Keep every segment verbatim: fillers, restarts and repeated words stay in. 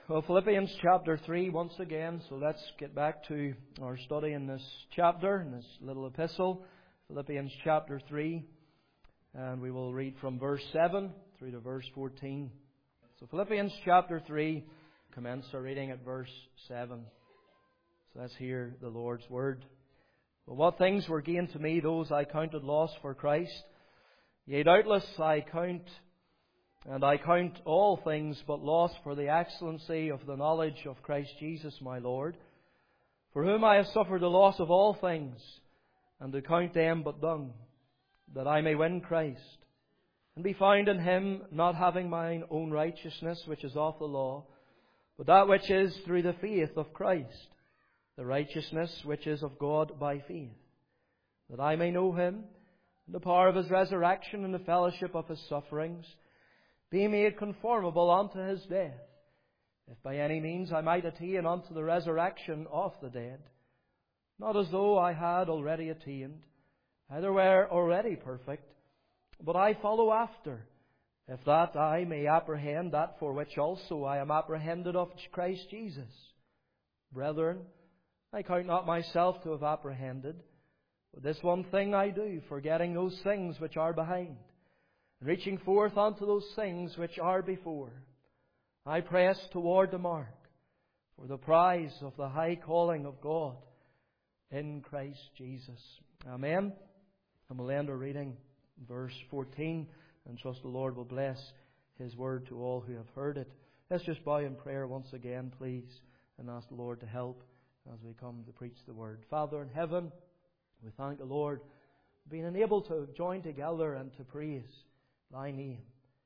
Well, Philippians chapter three once again, so let's get back to our study in this chapter, in this little epistle. Philippians chapter three, and we will read from verse seven through to verse fourteen. So Philippians chapter three, commence our reading at verse seven. So let's hear the Lord's word. Well, what things were gained to me, those I counted loss for Christ. Yea, doubtless I count And I count all things but loss for the excellency of the knowledge of Christ Jesus my Lord, for whom I have suffered the loss of all things, and to count them but dung, that I may win Christ, and be found in Him, not having mine own righteousness which is of the law, but that which is through the faith of Christ, the righteousness which is of God by faith, that I may know Him, and the power of His resurrection, and the fellowship of His sufferings, be made conformable unto His death, if by any means I might attain unto the resurrection of the dead. Not as though I had already attained, either were already perfect, but I follow after, if that I may apprehend that for which also I am apprehended of Christ Jesus. Brethren, I count not myself to have apprehended, but this one thing I do, forgetting those things which are behind, reaching forth unto those things which are before, I press toward the mark for the prize of the high calling of God in Christ Jesus. Amen. And we'll end our reading in verse fourteen, and trust the Lord will bless His word to all who have heard it. Let's just bow in prayer once again, please, and ask the Lord to help as we come to preach the word. Father in heaven, we thank the Lord for being able to join together and to praise Thy name.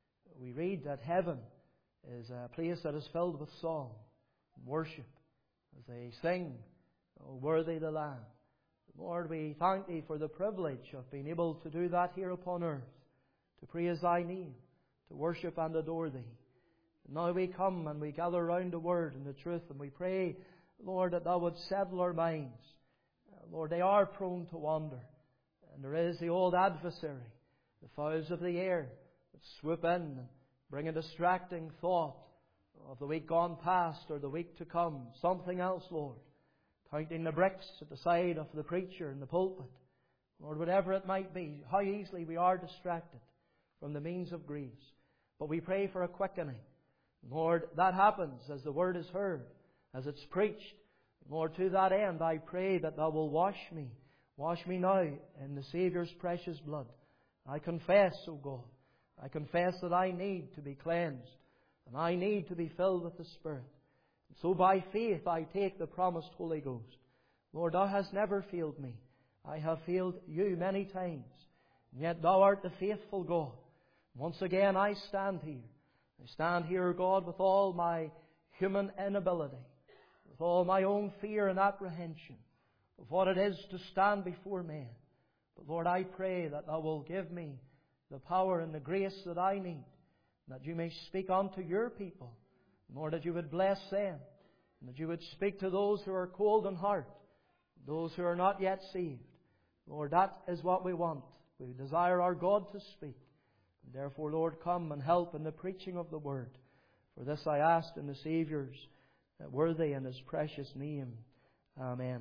We read that heaven is a place that is filled with song and worship as they sing, "O worthy the Lamb." Lord, we thank Thee for the privilege of being able to do that here upon earth, to praise Thy name, to worship and adore Thee. And now we come and we gather round the Word and the truth, and we pray, Lord, that Thou would settle our minds. Lord, they are prone to wander, and there is the old adversary, the fowls of the air that swoop in and bring a distracting thought of the week gone past or the week to come. Something else, Lord. Counting the bricks at the side of the preacher in the pulpit. Lord, whatever it might be, how easily we are distracted from the means of grace. But we pray for a quickening. Lord, that happens as the Word is heard, as it's preached. Lord, to that end, I pray that Thou will wash me. Wash me now in the Saviour's precious blood. I confess, O God, I confess that I need to be cleansed, and I need to be filled with the Spirit. And so by faith I take the promised Holy Ghost. Lord, Thou hast never failed me. I have failed You many times, and yet Thou art the faithful God. Once again I stand here. I stand here, God, with all my human inability, with all my own fear and apprehension of what it is to stand before men. But Lord, I pray that Thou will give me the power and the grace that I need, and that You may speak unto Your people. Lord, that You would bless them, and that You would speak to those who are cold in heart, those who are not yet saved. Lord, that is what we want. We desire our God to speak. And therefore, Lord, come and help in the preaching of the Word. For this I ask in the Saviour's worthy and His precious name. Amen.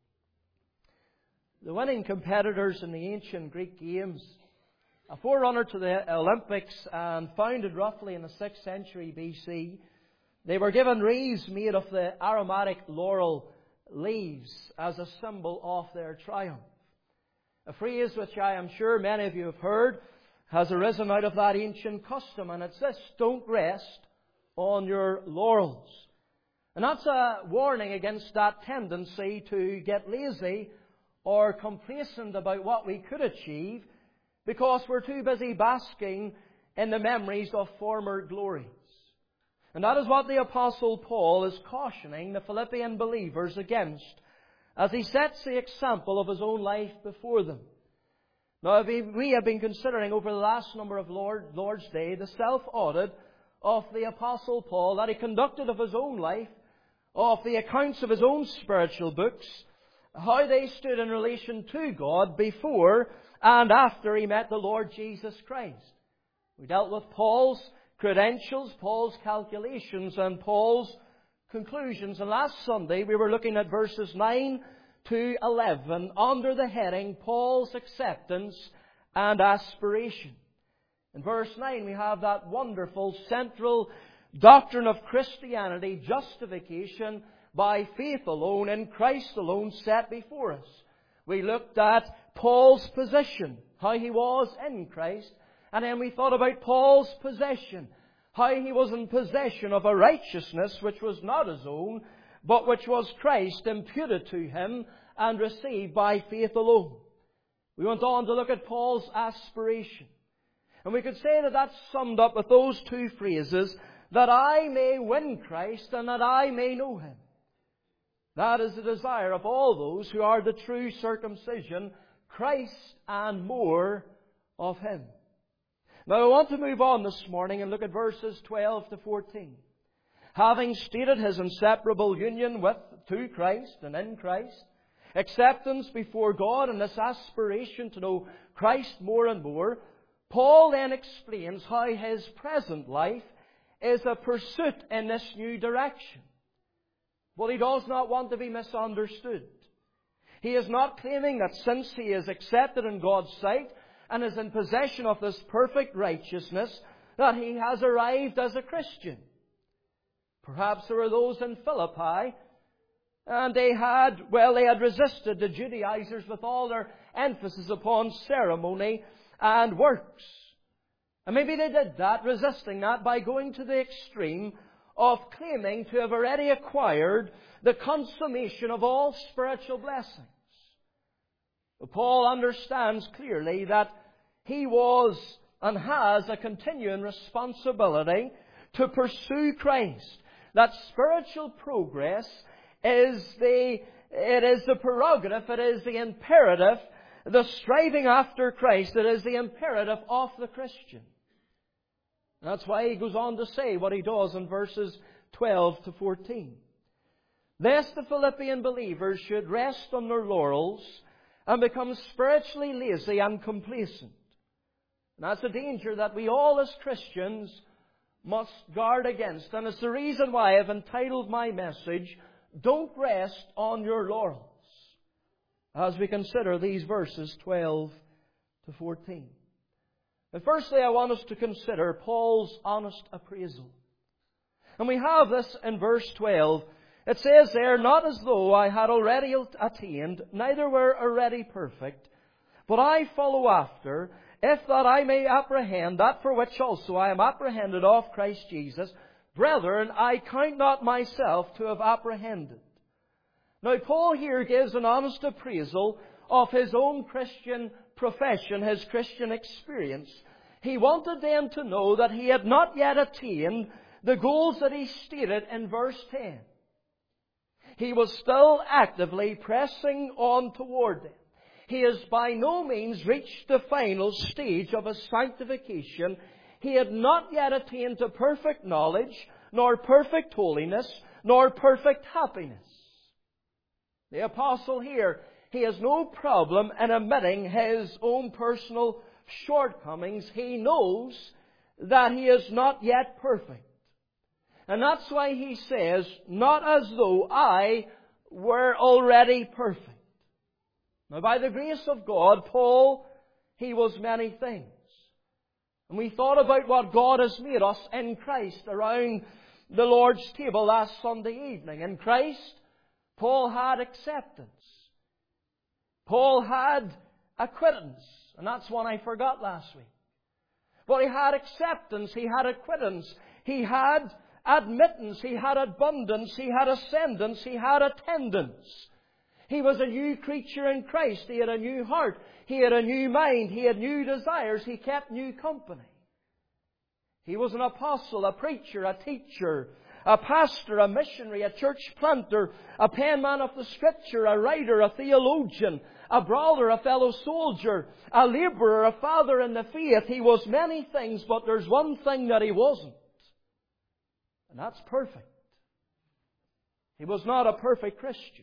The winning competitors in the ancient Greek games, a forerunner to the Olympics and founded roughly in the sixth century B C, they were given wreaths made of the aromatic laurel leaves as a symbol of their triumph. A phrase which I am sure many of you have heard has arisen out of that ancient custom, and it's this: don't rest on your laurels. And that's a warning against that tendency to get lazy or complacent about what we could achieve because we're too busy basking in the memories of former glories. And that is what the Apostle Paul is cautioning the Philippian believers against as he sets the example of his own life before them. Now, we have been considering over the last number of Lord, Lord's Day the self-audit of the Apostle Paul that he conducted of his own life, of the accounts of his own spiritual books, how they stood in relation to God before and after he met the Lord Jesus Christ. We dealt with Paul's credentials, Paul's calculations, and Paul's conclusions. And last Sunday we were looking at verses nine to eleven under the heading Paul's Acceptance and Aspiration. In verse nine we have that wonderful central doctrine of Christianity, justification by faith alone, in Christ alone, set before us. We looked at Paul's position, how he was in Christ, and then we thought about Paul's possession, how he was in possession of a righteousness which was not his own, but which was Christ imputed to him and received by faith alone. We went on to look at Paul's aspiration. And we could say that that's summed up with those two phrases, that I may win Christ and that I may know Him. That is the desire of all those who are the true circumcision, Christ and more of Him. Now I want to move on this morning and look at verses twelve to fourteen. Having stated His inseparable union with, to Christ and in Christ, acceptance before God and this aspiration to know Christ more and more, Paul then explains how his present life is a pursuit in this new direction. Well, he does not want to be misunderstood. He is not claiming that since he is accepted in God's sight and is in possession of this perfect righteousness, that he has arrived as a Christian. Perhaps there were those in Philippi, and they had, well, they had resisted the Judaizers with all their emphasis upon ceremony and works. And maybe they did that, resisting that, by going to the extreme of claiming to have already acquired the consummation of all spiritual blessings. But Paul understands clearly that he was and has a continuing responsibility to pursue Christ. That spiritual progress is the, it is the prerogative, it is the imperative, the striving after Christ, it is the imperative of the Christian. That's why he goes on to say what he does in verses twelve to fourteen. Lest the Philippian believers should rest on their laurels and become spiritually lazy and complacent. And that's a danger that we all as Christians must guard against. And it's the reason why I've entitled my message, Don't Rest on Your Laurels, as we consider these verses twelve to fourteen. But firstly, I want us to consider Paul's honest appraisal. And we have this in verse twelve. It says there, not as though I had already attained, neither were already perfect, but I follow after, if that I may apprehend that for which also I am apprehended of Christ Jesus. Brethren, I count not myself to have apprehended. Now, Paul here gives an honest appraisal of his own Christian profession, his Christian experience. He wanted them to know that he had not yet attained the goals that he stated in verse ten. He was still actively pressing on toward them. He has by no means reached the final stage of his sanctification. He had not yet attained to perfect knowledge, nor perfect holiness, nor perfect happiness. The apostle here, he has no problem in admitting his own personal shortcomings. He knows that he is not yet perfect. And that's why he says, not as though I were already perfect. Now, by the grace of God, Paul, he was many things. And we thought about what God has made us in Christ around the Lord's table last Sunday evening. In Christ, Paul had acceptance. Paul had acquittance. And that's one I forgot last week. But he had acceptance. He had acquittance. He had admittance. He had abundance. He had ascendance. He had attendance. He was a new creature in Christ. He had a new heart. He had a new mind. He had new desires. He kept new company. He was an apostle, a preacher, a teacher, a pastor, a missionary, a church planter, a penman of the Scripture, a writer, a theologian, a brother, a fellow soldier, a labourer, a father in the faith. He was many things, but there's one thing that he wasn't. And that's perfect. He was not a perfect Christian.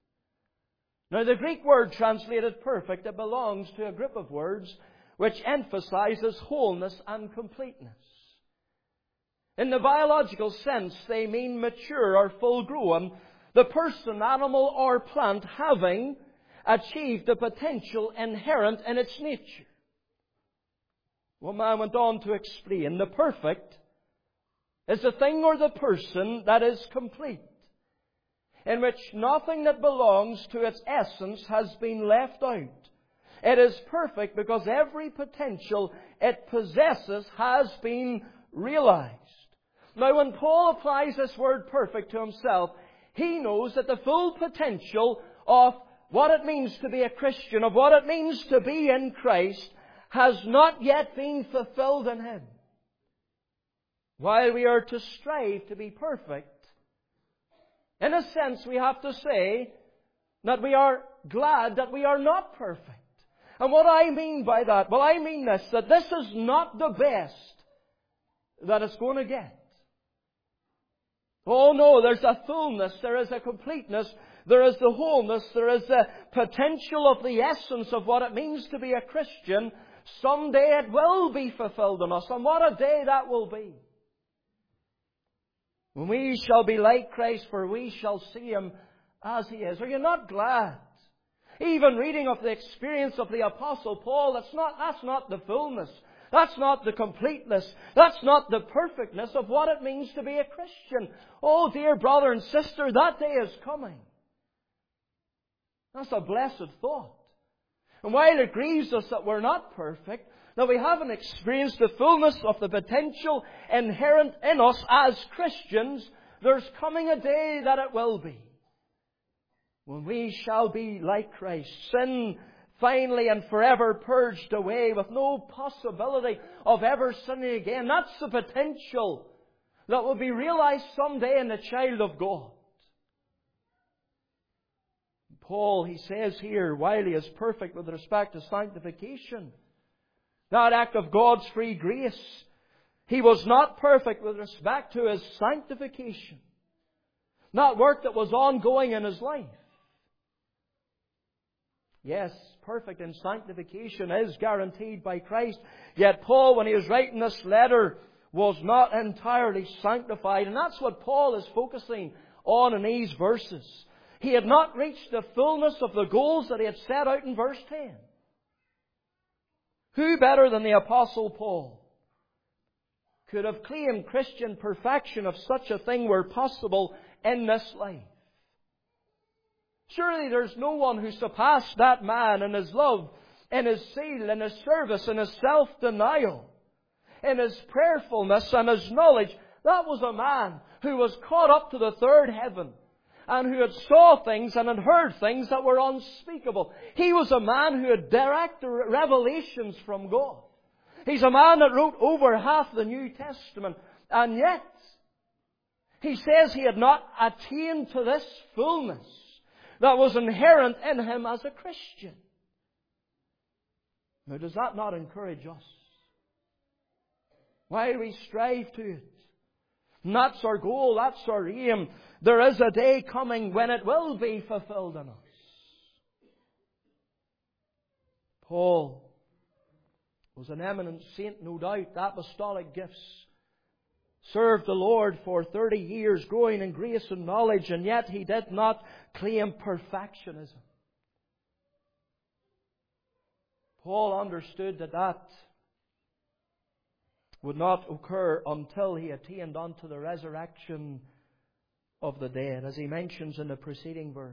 Now, the Greek word translated perfect, it belongs to a group of words which emphasizes wholeness and completeness. In the biological sense, they mean mature or full-grown, the person, animal, or plant having achieved the potential inherent in its nature. One man went on to explain, the perfect is the thing or the person that is complete, in which nothing that belongs to its essence has been left out. It is perfect because every potential it possesses has been realized. Now, when Paul applies this word perfect to himself, he knows that the full potential of what it means to be a Christian, of what it means to be in Christ, has not yet been fulfilled in him. While we are to strive to be perfect, in a sense we have to say that we are glad that we are not perfect. And what I mean by that? Well, I mean this, that this is not the best that it's going to get. Oh no, there's a fullness, there is a completeness, there is the wholeness, there is the potential of the essence of what it means to be a Christian. Someday it will be fulfilled in us, and what a day that will be. When we shall be like Christ, for we shall see Him as He is. Are you not glad? Even reading of the experience of the Apostle Paul, that's not, that's not the fullness. That's not the completeness. That's not the perfectness of what it means to be a Christian. Oh, dear brother and sister, that day is coming. That's a blessed thought. And while it grieves us that we're not perfect, that we haven't experienced the fullness of the potential inherent in us as Christians, there's coming a day that it will be, when we shall be like Christ, sin finally and forever purged away, with no possibility of ever sinning again. That's the potential that will be realized someday in the child of God. Paul, he says here, while he is perfect with respect to sanctification, that act of God's free grace, he was not perfect with respect to his sanctification. That work that was ongoing in his life. Yes, perfect in sanctification is guaranteed by Christ. Yet Paul, when he was writing this letter, was not entirely sanctified. And that's what Paul is focusing on in these verses. He had not reached the fullness of the goals that he had set out in verse ten. Who better than the Apostle Paul could have claimed Christian perfection if such a thing were possible in this life? Surely there's no one who surpassed that man in his love, in his zeal, in his service, in his self-denial, in his prayerfulness and his knowledge. That was a man who was caught up to the third heaven, and who had saw things and had heard things that were unspeakable. He was a man who had direct revelations from God. He's a man that wrote over half the New Testament. And yet, he says he had not attained to this fullness that was inherent in him as a Christian. Now, does that not encourage us? While we strive to it, and that's our goal, that's our aim, there is a day coming when it will be fulfilled in us. Paul was an eminent saint, no doubt, apostolic gifts. Served the Lord for thirty years, growing in grace and knowledge, and yet he did not claim perfectionism. Paul understood that that would not occur until he attained unto the resurrection of the dead, as he mentions in the preceding verse.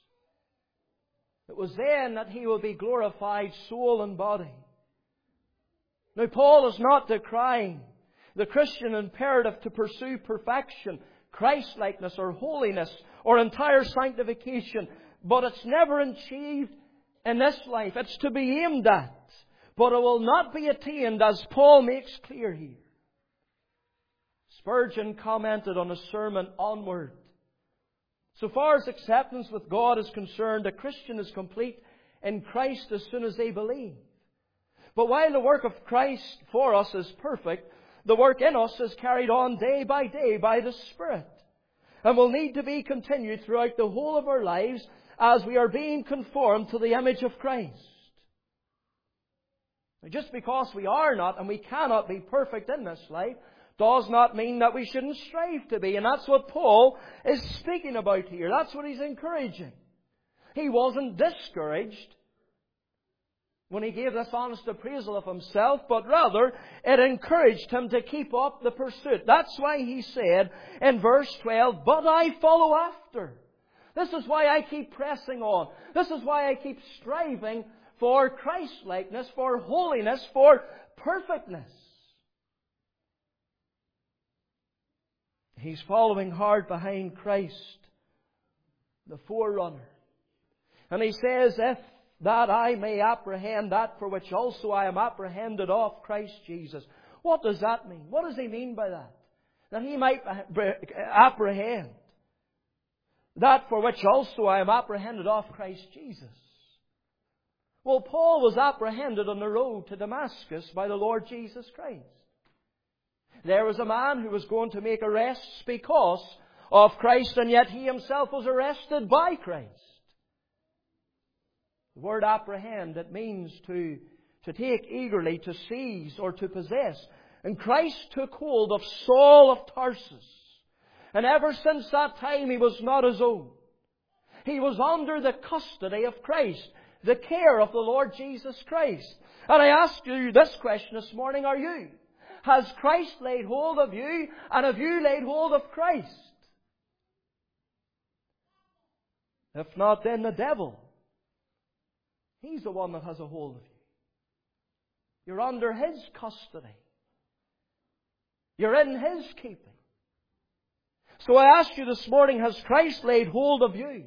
It was then that he will be glorified, soul and body. Now, Paul is not decrying the Christian imperative to pursue perfection, Christ-likeness or holiness or entire sanctification, but it's never achieved in this life. It's to be aimed at, but it will not be attained, as Paul makes clear here. Spurgeon commented on a sermon, Onward. So far as acceptance with God is concerned, a Christian is complete in Christ as soon as they believe. But while the work of Christ for us is perfect, the work in us is carried on day by day by the Spirit, and will need to be continued throughout the whole of our lives as we are being conformed to the image of Christ. Now, just because we are not and we cannot be perfect in this life, does not mean that we shouldn't strive to be. And that's what Paul is speaking about here. That's what he's encouraging. He wasn't discouraged when he gave this honest appraisal of himself, but rather it encouraged him to keep up the pursuit. That's why he said in verse twelve, "But I follow after." This is why I keep pressing on. This is why I keep striving for Christ-likeness, for holiness, for perfectness. He's following hard behind Christ, the forerunner. And he says, "If that I may apprehend that for which also I am apprehended of Christ Jesus." What does that mean? What does he mean by that? That he might apprehend that for which also I am apprehended of Christ Jesus. Well, Paul was apprehended on the road to Damascus by the Lord Jesus Christ. There was a man who was going to make arrests because of Christ, and yet he himself was arrested by Christ. The word apprehend, it means to, to take eagerly, to seize, or to possess. And Christ took hold of Saul of Tarsus. And ever since that time he was not his own. He was under the custody of Christ, the care of the Lord Jesus Christ. And I ask you this question this morning, are you? Has Christ laid hold of you, and have you laid hold of Christ? If not, then the devil. He's the one that has a hold of you. You're under his custody. You're in his keeping. So I ask you this morning, has Christ laid hold of you?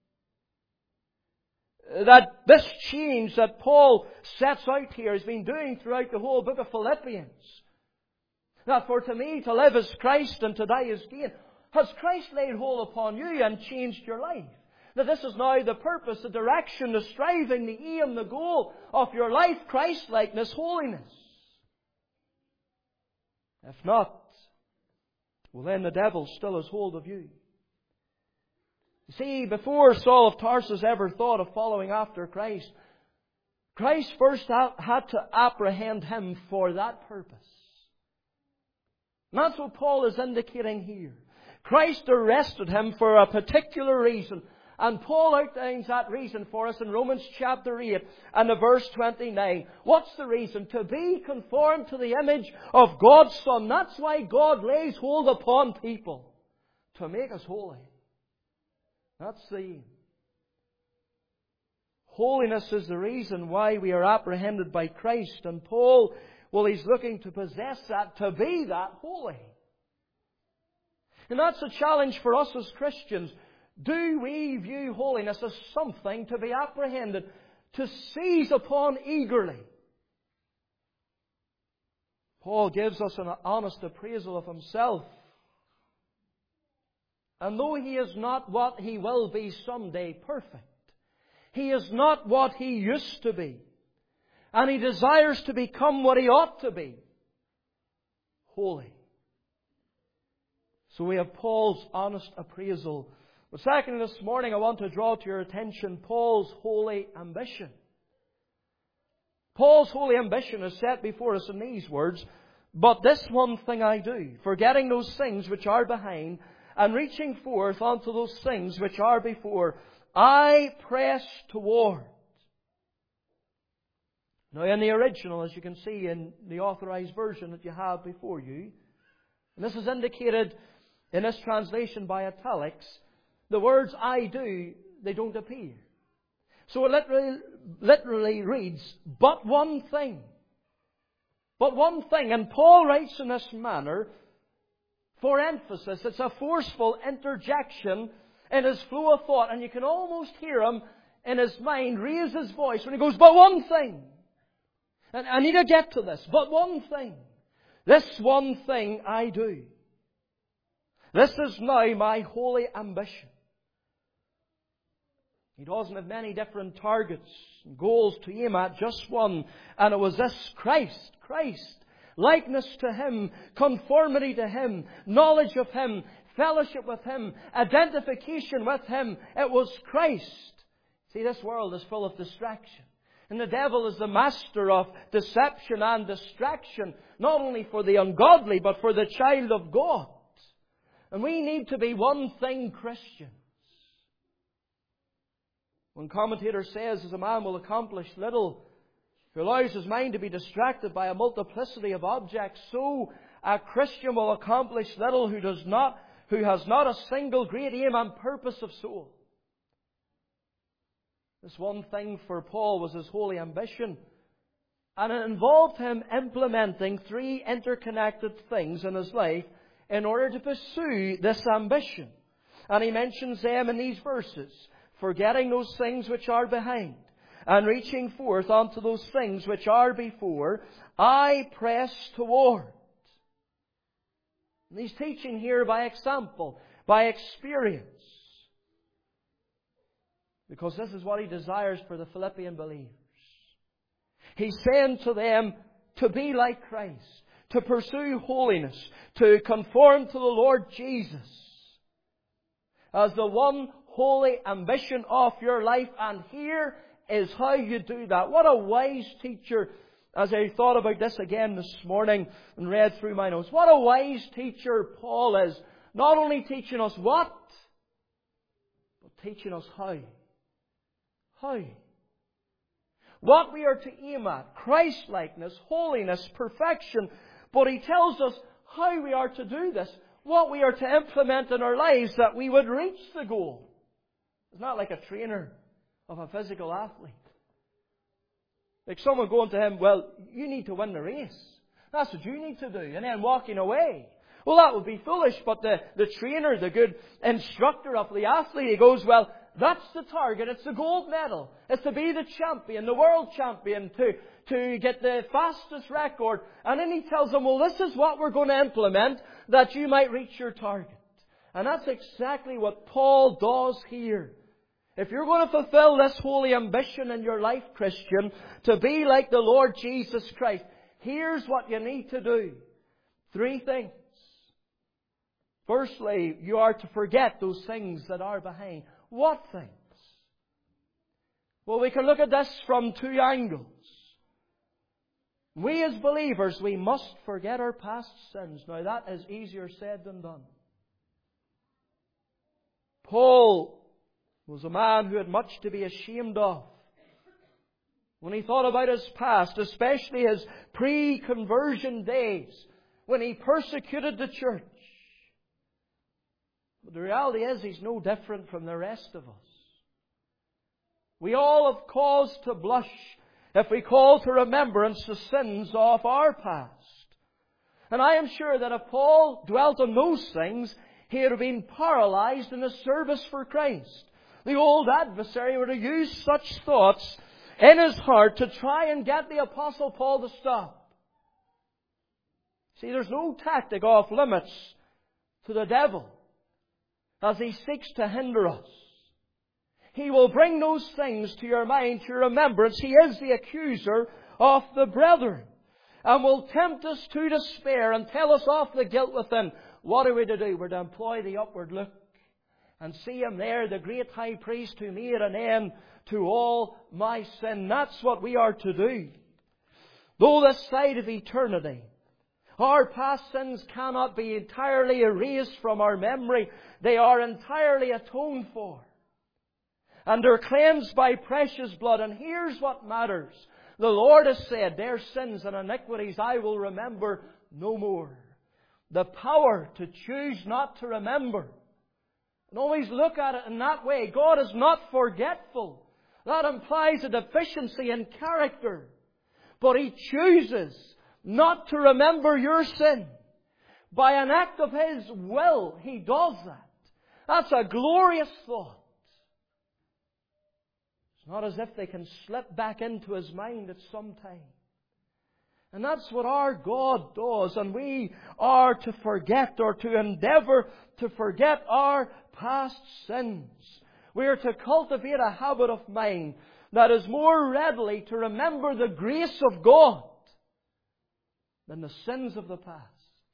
That this change that Paul sets out here has been doing throughout the whole book of Philippians. That for to me to live is Christ and to die is gain. Has Christ laid hold upon you and changed your life? That this is now the purpose, the direction, the striving, the aim, the goal of your life, Christ-likeness, holiness. If not, well then the devil still has hold of you. You see, before Saul of Tarsus ever thought of following after Christ, Christ first had to apprehend him for that purpose. And that's what Paul is indicating here. Christ arrested him for a particular reason. And Paul outlines that reason for us in Romans chapter eight and the verse twenty-nine. What's the reason? To be conformed to the image of God's Son. That's why God lays hold upon people. To make us holy. That's the aim. Holiness is the reason why we are apprehended by Christ. And Paul, well, he's looking to possess that, to be that holy. And that's a challenge for us as Christians. Do we view holiness as something to be apprehended, to seize upon eagerly? Paul gives us an honest appraisal of himself. And though he is not what he will be someday perfect, he is not what he used to be. And he desires to become what he ought to be. Holy. So we have Paul's honest appraisal. But secondly, this morning I want to draw to your attention Paul's holy ambition. Paul's holy ambition is set before us in these words, "But this one thing I do, forgetting those things which are behind, and reaching forth unto those things which are before, I press toward." Now in the original, as you can see in the authorized version that you have before you, and this is indicated in this translation by italics, the words "I do," they don't appear. So it literally, literally reads, "But one thing." But one thing. And Paul writes in this manner for emphasis. It's a forceful interjection in his flow of thought. And you can almost hear him in his mind raise his voice when he goes, "But one thing." And I need to get to this. But one thing. This one thing I do. This is now my holy ambition. He doesn't have many different targets and goals to aim at, just one. And it was this: Christ, Christ. Likeness to Him, conformity to Him, knowledge of Him, fellowship with Him, identification with Him. It was Christ. See, this world is full of distraction. And the devil is the master of deception and distraction, not only for the ungodly, but for the child of God. And we need to be one thing Christians. One commentator says, as a man will accomplish little, who allows his mind to be distracted by a multiplicity of objects, so a Christian will accomplish little who does not, who has not a single great aim and purpose of soul. This one thing for Paul was his holy ambition. And it involved him implementing three interconnected things in his life in order to pursue this ambition. And he mentions them in these verses. Forgetting those things which are behind, and reaching forth unto those things which are before, I press toward. And he's teaching here by example, by experience. Because this is what he desires for the Philippian believers. He's saying to them to be like Christ, to pursue holiness, to conform to the Lord Jesus as the one holy ambition of your life. And here is how you do that. What a wise teacher, as I thought about this again this morning and read through my notes. What a wise teacher Paul is. Not only teaching us what, but teaching us how. How? What we are to aim at. Christ-likeness, holiness, perfection. But he tells us how we are to do this. What we are to implement in our lives that we would reach the goal. It's not like a trainer of a physical athlete. Like someone going to him, well, you need to win the race. That's what you need to do. And then walking away. Well, that would be foolish. But the, the trainer, the good instructor of the athlete, he goes, well, that's the target. It's the gold medal. It's to be the champion, the world champion, to, to get the fastest record. And then he tells them, well, this is what we're going to implement that you might reach your target. And that's exactly what Paul does here. If you're going to fulfill this holy ambition in your life, Christian, to be like the Lord Jesus Christ, here's what you need to do. Three things. Firstly, you are to forget those things that are behind. What things? Well, we can look at this from two angles. We as believers, we must forget our past sins. Now that is easier said than done. Paul was a man who had much to be ashamed of. When he thought about his past, especially his pre-conversion days, when he persecuted the church. But the reality is, he's no different from the rest of us. We all have cause to blush if we call to remembrance the sins of our past. And I am sure that if Paul dwelt on those things, he would have been paralyzed in his service for Christ. The old adversary would have used such thoughts in his heart to try and get the Apostle Paul to stop. See, there's no tactic off limits to the devil as he seeks to hinder us. He will bring those things to your mind, to your remembrance. He is the accuser of the brethren, and will tempt us to despair and tell us of the guilt within. What are we to do? We're to employ the upward look and see Him there, the great high priest who made an end to all my sin. That's what we are to do. Though this side of eternity, our past sins cannot be entirely erased from our memory. They are entirely atoned for. And they're cleansed by precious blood. And here's what matters. The Lord has said, their sins and iniquities I will remember no more. The power to choose not to remember. And always look at it in that way. God is not forgetful. That implies a deficiency in character. But He chooses not to remember your sin. By an act of His will, He does that. That's a glorious thought. It's not as if they can slip back into His mind at some time. And that's what our God does. And we are to forget, or to endeavour to forget, our past sins. We are to cultivate a habit of mind that is more readily to remember the grace of God than the sins of the past.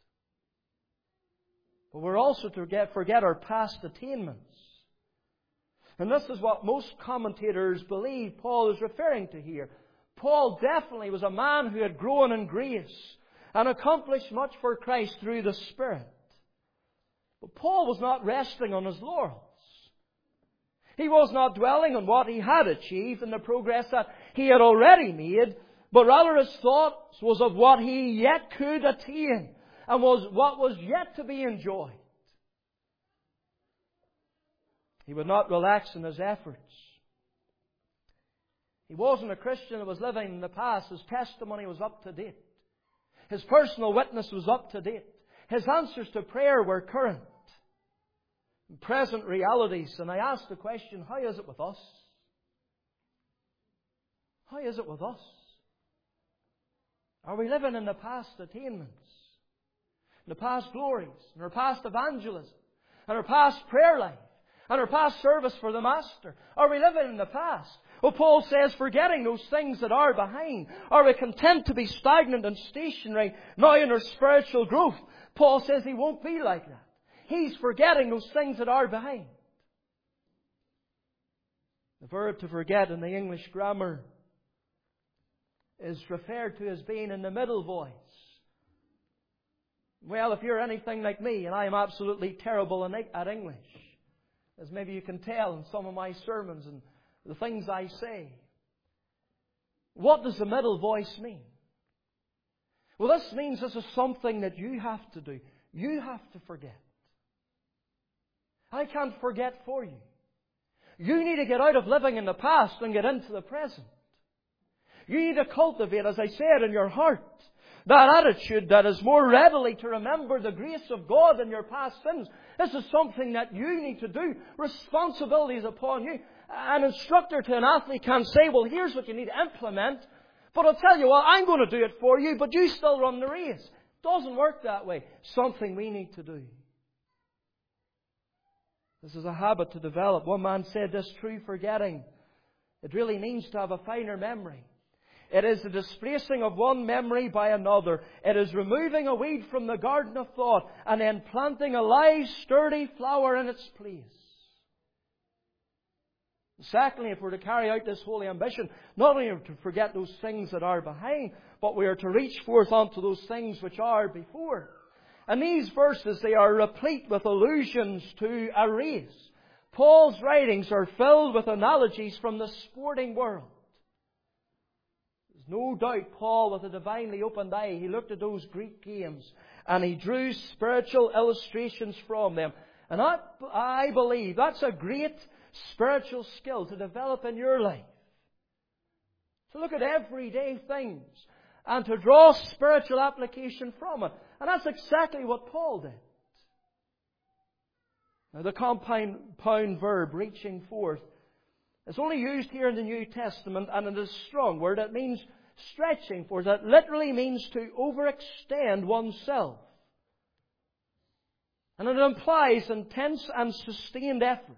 But we're also to forget, forget our past attainments. And this is what most commentators believe Paul is referring to here. Paul definitely was a man who had grown in grace and accomplished much for Christ through the Spirit. But Paul was not resting on his laurels. He was not dwelling on what he had achieved and the progress that he had already made, but rather his thoughts was of what he yet could attain and was what was yet to be enjoyed. He would not relax in his efforts. He wasn't a Christian that was living in the past. His testimony was up to date. His personal witness was up to date. His answers to prayer were current. Present realities. And I ask the question, how is it with us? How is it with us? Are we living in the past attainments? In the past glories? In our past evangelism? In our past prayer life? And our past service for the Master? Are we living in the past? Well, Paul says, forgetting those things that are behind. Are we content to be stagnant and stationary now in our spiritual growth? Paul says he won't be like that. He's forgetting those things that are behind. The verb to forget in the English grammar is referred to as being in the middle voice. Well, if you're anything like me, and I am absolutely terrible at English, as maybe you can tell in some of my sermons and the things I say. What does the middle voice mean? Well, this means this is something that you have to do. You have to forget. I can't forget for you. You need to get out of living in the past and get into the present. You need to cultivate, as I said, in your heart, that attitude that is more readily to remember the grace of God than your past sins. This is something that you need to do. Responsibility is upon you. An instructor to an athlete can say, well, here's what you need to implement. But I'll tell you what, I'm going to do it for you, but you still run the race. It doesn't work that way. Something we need to do. This is a habit to develop. One man said this, true forgetting. It really means to have a finer memory. It is the displacing of one memory by another. It is removing a weed from the garden of thought and then planting a live, sturdy flower in its place. Secondly, if we're to carry out this holy ambition, not only are we to forget those things that are behind, but we are to reach forth unto those things which are before. And these verses, they are replete with allusions to a race. Paul's writings are filled with analogies from the sporting world. There's no doubt Paul, with a divinely opened eye, he looked at those Greek games and he drew spiritual illustrations from them. And I, I believe that's a great spiritual skill to develop in your life. To look at everyday things and to draw spiritual application from it. And that's exactly what Paul did. Now, the compound verb, reaching forth, is only used here in the New Testament, and it is a strong word. It means stretching forth. It literally means to overextend oneself. And it implies intense and sustained effort.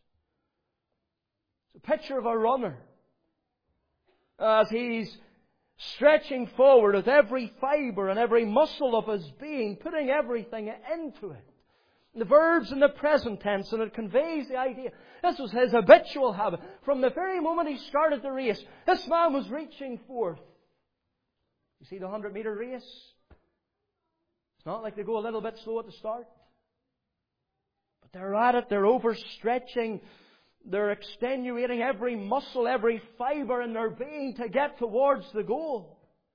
It's a picture of a runner as he's stretching forward with every fibre and every muscle of his being, putting everything into it. The verb's in the present tense, and it conveys the idea. This was his habitual habit. From the very moment he started the race, this man was reaching forth. You see the hundred metre race? It's not like they go a little bit slow at the start. But they're at it, they're overstretching, they're extenuating every muscle, every fibre in their being to get towards the goal.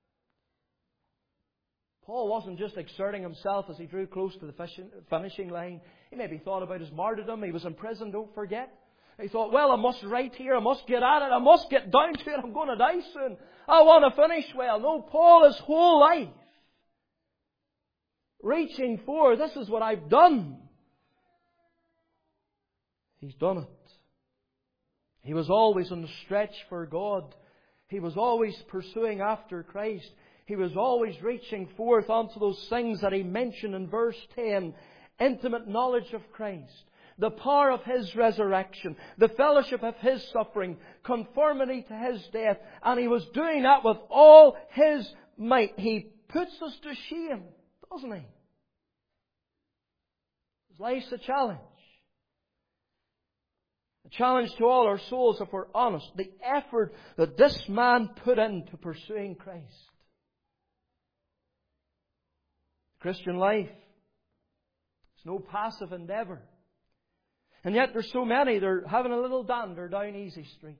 Paul wasn't just exerting himself as he drew close to the finishing line. He maybe thought about his martyrdom. He was in prison, don't forget. He thought, well, I must write here, I must get at it, I must get down to it, I'm going to die soon. I want to finish well. No, Paul, his whole life, reaching for, this is what I've done. He's done it. He was always on the stretch for God. He was always pursuing after Christ. He was always reaching forth onto those things that he mentioned in verse ten. Intimate knowledge of Christ, the power of His resurrection, the fellowship of His suffering, conformity to His death. And he was doing that with all his might. He puts us to shame, doesn't he? His life's a challenge. A challenge to all our souls, if we're honest, the effort that this man put into pursuing Christ. Christian life is no passive endeavour. And yet there's so many, they're having a little dander down easy street.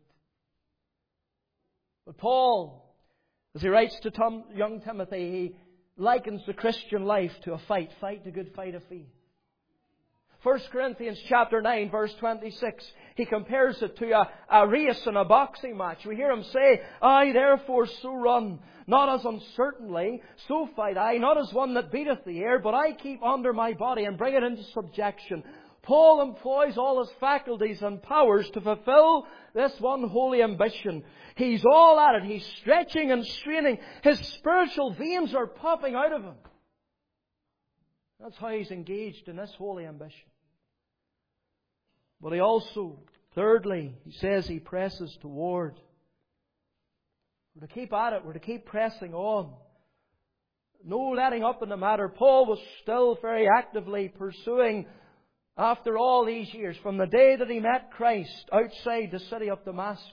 But Paul, as he writes to Tom, young Timothy, he likens the Christian life to a fight. Fight the good fight of faith. First Corinthians chapter nine, verse twenty-six, he compares it to a, a race in a boxing match. We hear him say, I therefore so run, not as uncertainly, so fight I, not as one that beateth the air, but I keep under my body and bring it into subjection. Paul employs all his faculties and powers to fulfill this one holy ambition. He's all at it. He's stretching and straining. His spiritual veins are popping out of him. That's how he's engaged in this holy ambition. But he also, thirdly, he says he presses toward. We're to keep at it. We're to keep pressing on. No letting up in the matter. Paul was still very actively pursuing, after all these years, from the day that he met Christ outside the city of Damascus.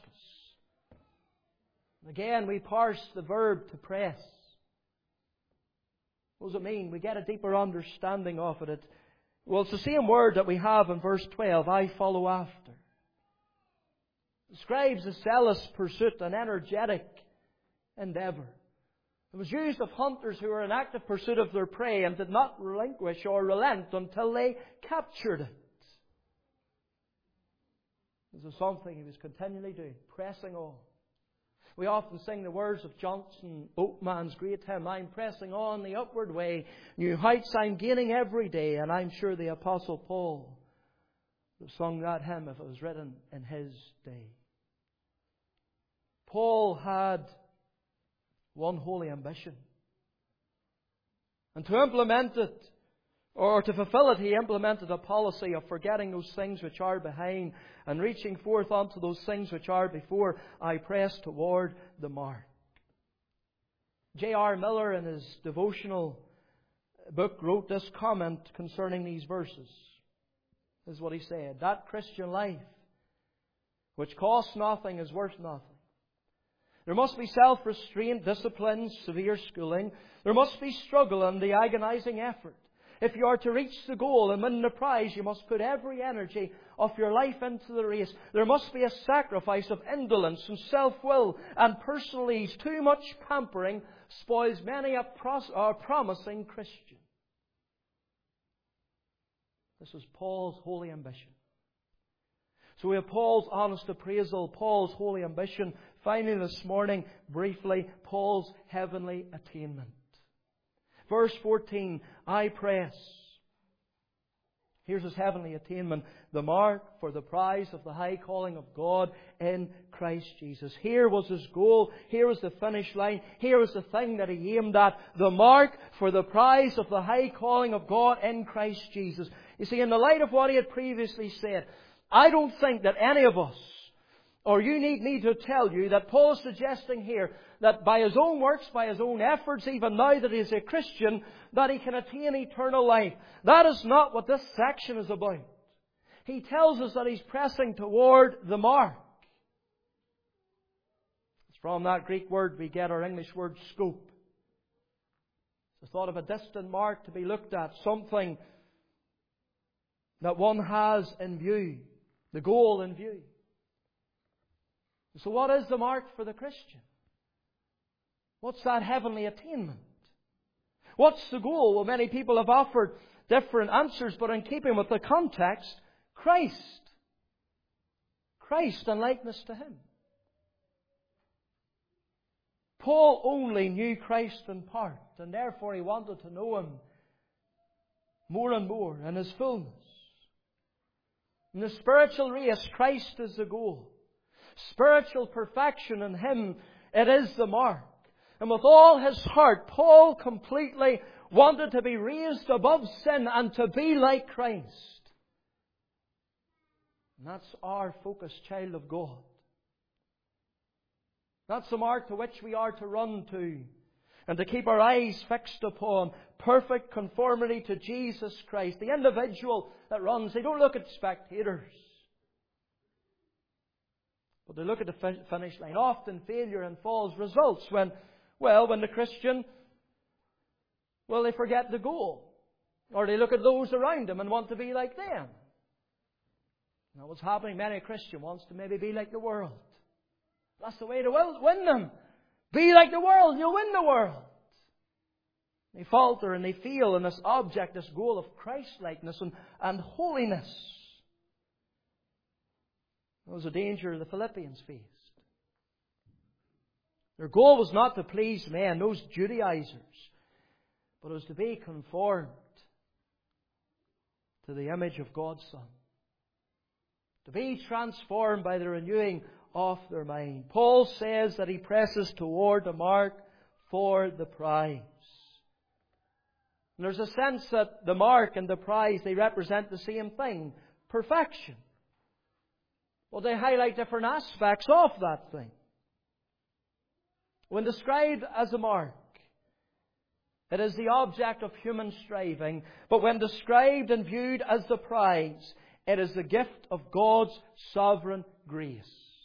Again, we parse the verb to press. What does it mean? We get a deeper understanding of it. it. Well, it's the same word that we have in verse twelve, I follow after. It describes a zealous pursuit, an energetic endeavour. It was used of hunters who were in active pursuit of their prey and did not relinquish or relent until they captured it. This was something he was continually doing, pressing on. We often sing the words of Johnson Oatman's great hymn, I'm pressing on the upward way, new heights I'm gaining every day. And I'm sure the Apostle Paul would have sung that hymn if it was written in his day. Paul had one holy ambition. And to implement it, or to fulfill it, he implemented a policy of forgetting those things which are behind and reaching forth unto those things which are before. I press toward the mark. J R Miller, in his devotional book, wrote this comment concerning these verses. This is what he said. That Christian life which costs nothing is worth nothing. There must be self-restraint, discipline, severe schooling. There must be struggle and the agonizing effort. If you are to reach the goal and win the prize, you must put every energy of your life into the race. There must be a sacrifice of indolence and self-will and personal ease. Too much pampering spoils many a pros- uh, promising Christian. This is Paul's holy ambition. So we have Paul's honest appraisal, Paul's holy ambition. Finally this morning, briefly, Paul's heavenly attainment. Verse fourteen, I press. Here's his heavenly attainment. The mark for the prize of the high calling of God in Christ Jesus. Here was his goal. Here was the finish line. Here was the thing that he aimed at. The mark for the prize of the high calling of God in Christ Jesus. You see, in the light of what he had previously said, I don't think that any of us, or you need me to tell you, that Paul is suggesting here that by his own works, by his own efforts, even now that he is a Christian, that he can attain eternal life. That is not what this section is about. He tells us that he's pressing toward the mark. It's from that Greek word we get our English word scope. It's the thought of a distant mark to be looked at, something that one has in view, the goal in view. So what is the mark for the Christian? What's that heavenly attainment? What's the goal? Well, many people have offered different answers, but in keeping with the context, Christ. Christ and likeness to Him. Paul only knew Christ in part, and therefore he wanted to know Him more and more in His fullness. In the spiritual race, Christ is the goal. Spiritual perfection in Him, it is the mark. And with all his heart, Paul completely wanted to be raised above sin and to be like Christ. And that's our focus, child of God. That's the mark to which we are to run to and to keep our eyes fixed upon. Perfect conformity to Jesus Christ. The individual that runs, they don't look at spectators. But they look at the fi- finish line. Often failure and falls results when, well, when the Christian, well, they forget the goal. Or they look at those around them and want to be like them. Now what's happening, many Christian wants to maybe be like the world. That's the way to win them. Be like the world, you'll win the world. They falter and they fail in this object, this goal of Christ-likeness and, and holiness. That was a danger the Philippians faced. Their goal was not to please men, those Judaizers, but it was to be conformed to the image of God's Son. To be transformed by the renewing of their mind. Paul says that he presses toward the mark for the prize. And there's a sense that the mark and the prize, they represent the same thing. Perfection. Well, they highlight different aspects of that thing. When described as a mark, it is the object of human striving. But when described and viewed as the prize, it is the gift of God's sovereign grace.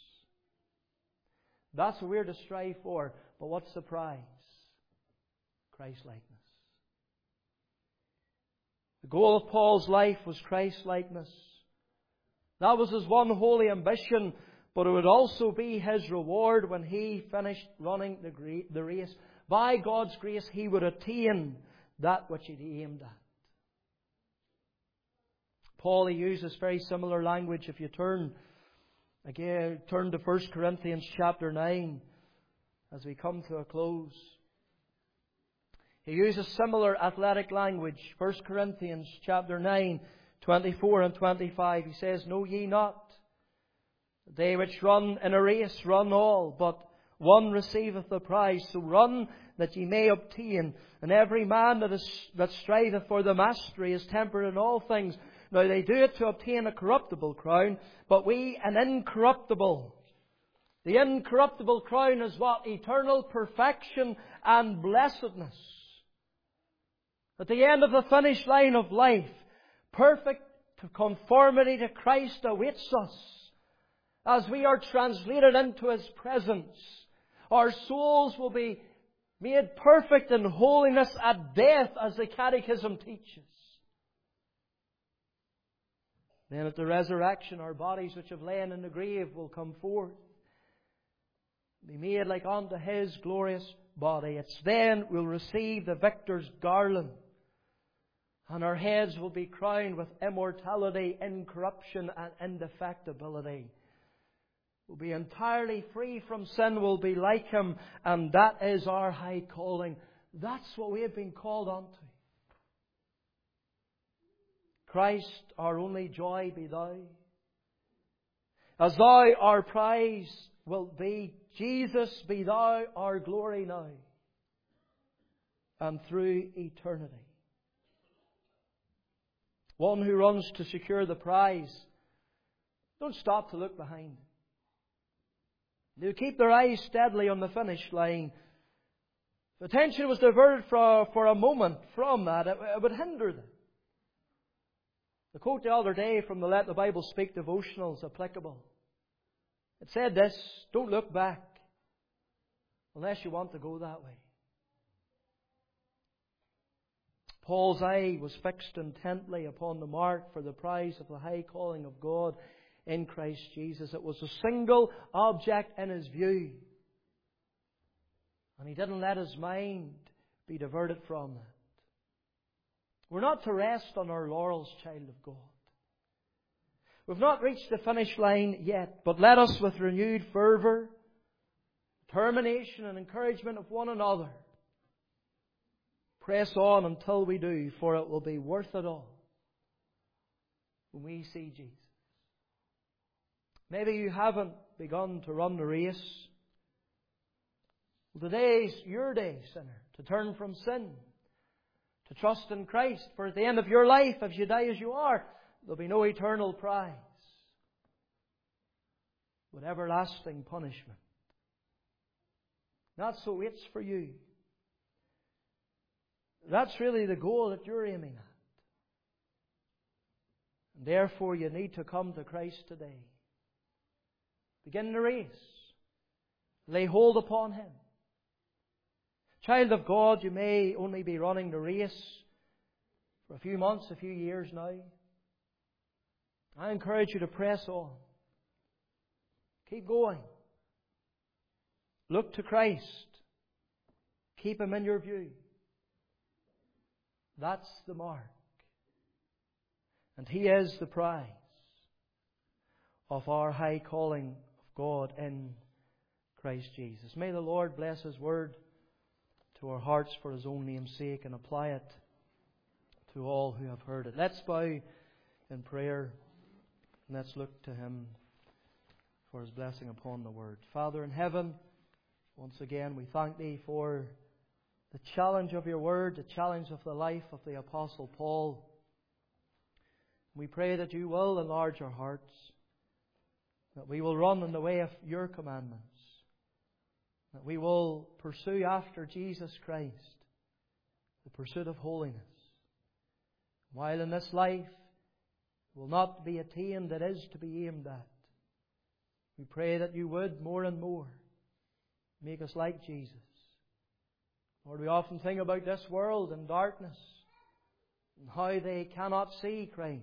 That's what we're to strive for. But what's the prize? Christ-likeness. The goal of Paul's life was Christ-likeness. That was his one holy ambition, but it would also be his reward when he finished running the race. By God's grace, he would attain that which he aimed at. Paul, he uses very similar language. If you turn again, turn to First Corinthians chapter nine as we come to a close. He uses similar athletic language. First Corinthians chapter nine, twenty-four and twenty-five. He says, "Know ye not, they which run in a race run all, but one receiveth the prize. So run that ye may obtain. And every man that is that striveth for the mastery is temperate in all things. Now they do it to obtain a corruptible crown, but we an incorruptible." The incorruptible crown is what? Eternal perfection and blessedness. At the end of the finish line of life, perfect conformity to Christ awaits us. As we are translated into His presence, our souls will be made perfect in holiness at death, as the Catechism teaches. Then at the resurrection, our bodies which have lain in the grave will come forth, be made like unto His glorious body. It's then we'll receive the victor's garland, and our heads will be crowned with immortality, incorruption, and indefectibility. We'll be entirely free from sin. We'll be like Him, and that is our high calling. That's what we have been called unto. Christ, our only joy be Thou. As Thou our prize wilt be, Jesus, be Thou our glory now and through eternity. One who runs to secure the prize, don't stop to look behind. They keep their eyes steadily on the finish line. If attention was diverted for, for a moment from that, it, it would hinder them. The quote the other day from the Let the Bible Speak devotional is applicable. It said this: "Don't look back unless you want to go that way." Paul's eye was fixed intently upon the mark for the prize of the high calling of God in Christ Jesus. It was a single object in his view. And he didn't let his mind be diverted from that. We're not to rest on our laurels, child of God. We've not reached the finish line yet, but let us with renewed fervour, determination and encouragement of one another press on until we do, for it will be worth it all when we see Jesus. Maybe you haven't begun to run the race. Well, today's your day, sinner, to turn from sin, to trust in Christ. For at the end of your life, if you die as you are, there'll be no eternal prize, but everlasting punishment. That's what waits for you. That's really the goal that you're aiming at. And therefore, you need to come to Christ today. Begin the race. Lay hold upon Him. Child of God, you may only be running the race for a few months, a few years now. I encourage you to press on. Keep going. Look to Christ. Keep Him in your view. That's the mark. And He is the prize of our high calling of God in Christ Jesus. May the Lord bless His Word to our hearts for His own name's sake and apply it to all who have heard it. Let's bow in prayer and let's look to Him for His blessing upon the Word. Father in heaven, once again we thank Thee for the challenge of Your Word, the challenge of the life of the Apostle Paul. We pray that You will enlarge our hearts, that we will run in the way of Your commandments, that we will pursue after Jesus Christ the pursuit of holiness. While in this life will not be attained, it is to be aimed at. We pray that You would more and more make us like Jesus. Lord, we often think about this world in darkness and how they cannot see Christ.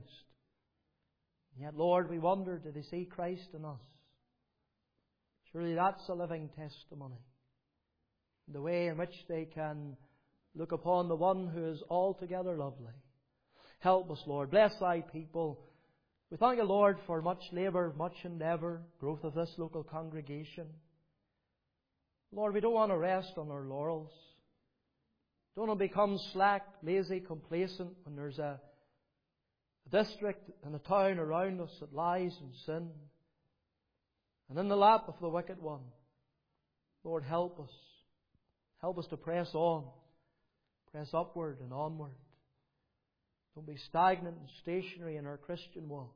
Yet, Lord, we wonder, do they see Christ in us? Surely that's a living testimony. The way in which they can look upon the one who is altogether lovely. Help us, Lord. Bless Thy people. We thank You, Lord, for much labour, much endeavour, growth of this local congregation. Lord, we don't want to rest on our laurels. Don't want to become slack, lazy, complacent when there's a, a district and a town around us that lies in sin and in the lap of the wicked one. Lord, help us. Help us to press on, press upward and onward. Don't be stagnant and stationary in our Christian walk.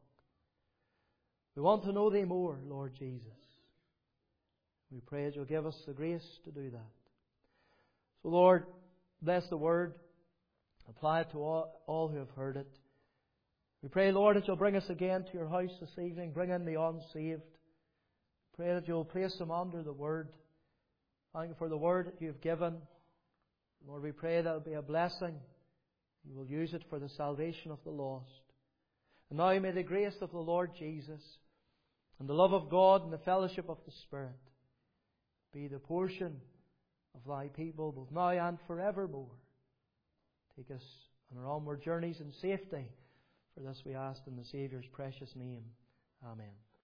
We want to know Thee more, Lord Jesus. We pray that You'll give us the grace to do that. So, Lord, bless the Word. Apply it to all, all who have heard it. We pray, Lord, that You'll bring us again to Your house this evening. Bring in the unsaved. Pray that You'll place them under the Word. Thank You for the Word that You've given. Lord, we pray that it will be a blessing. You will use it for the salvation of the lost. And now may the grace of the Lord Jesus and the love of God and the fellowship of the Spirit be the portion of Thy people both now and forevermore. Take us on our onward journeys in safety. For this we ask in the Saviour's precious name. Amen.